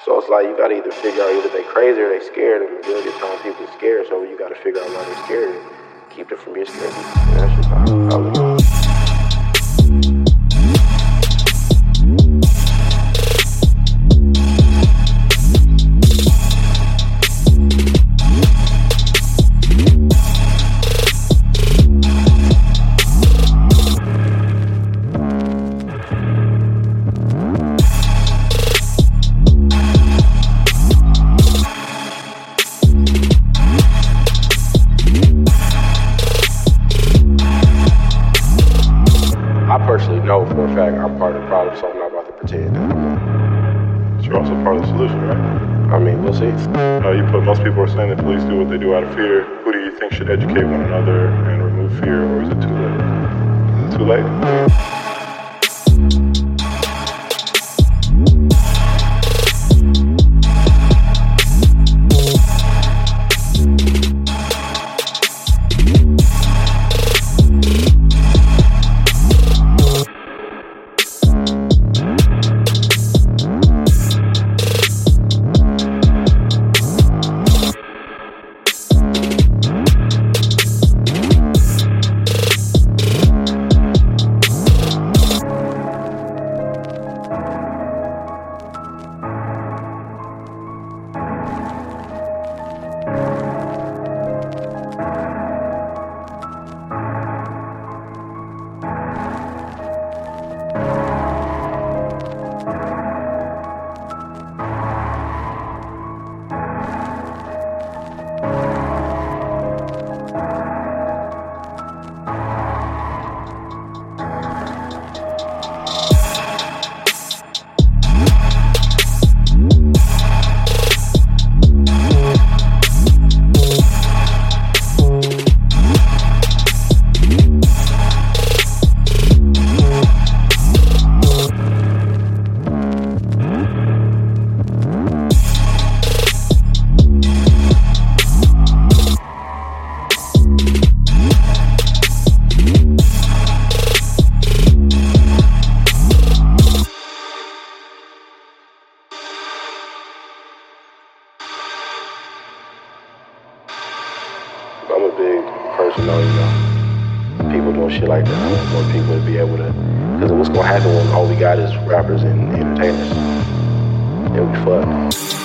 So it's like you gotta either figure out either they crazy or they scared, and the majority of the time people are scared, so you gotta figure out why they're scared and keep them from being scared. And that's just how I look at it. I personally know for a fact I'm part of the problem, so I'm not about to pretend that I'm not. But you're also part of the solution, right? I mean, we'll see. Most people are saying that police do what they do out of fear. Who do you think should educate one another and remove fear, or is it too late? Is it too late? I'm a big person though, people doing shit like that. I want more people to be able to, because what's gonna happen when all we got is rappers and entertainers? It'll be fucked.